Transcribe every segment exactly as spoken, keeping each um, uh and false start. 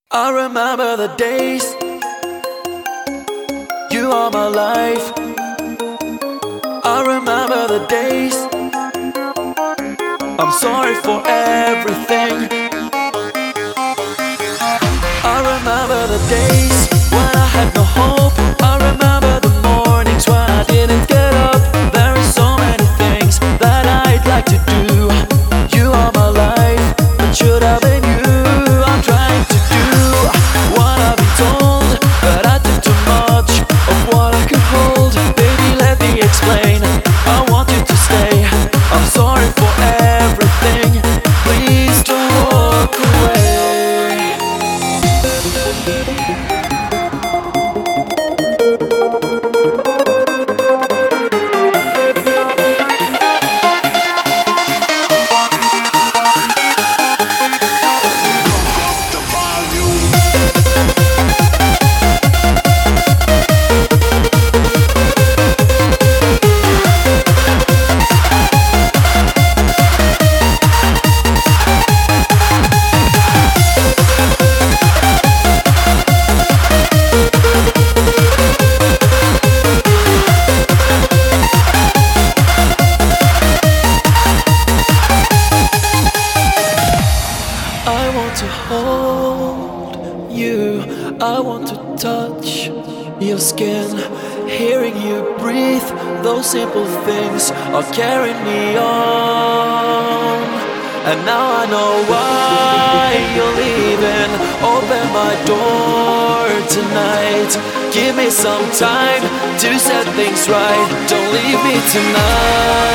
I remember the days. You are my life. I remember the days. I'm sorry for everything. I remember the days when I had no hope. I remember the mornings when I didn't get up. There are so many things that I'd like to do. You are my life, it should have been you. I'm trying to do what I've been told, but I took too much of what I could hold. Baby, let me explain, I want you to stay. I'm sorry for everything, please don't walk away. I want to hold you, I want to touch your skin. Hearing you breathe, those simple things are carrying me on. And now I know why you're leaving. Open my door tonight. Give me some time to set things right. Don't leave me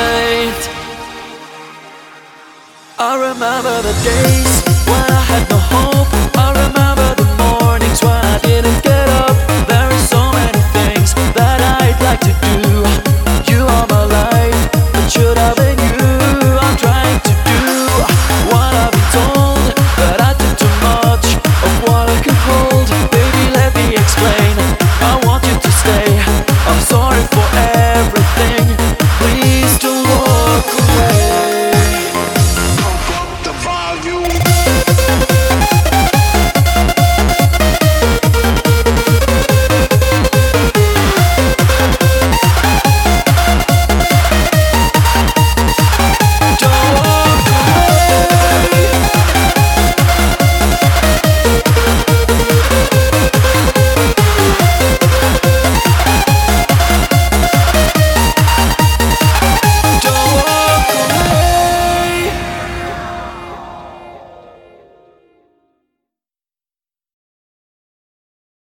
tonight. I remember the days when I had no hope.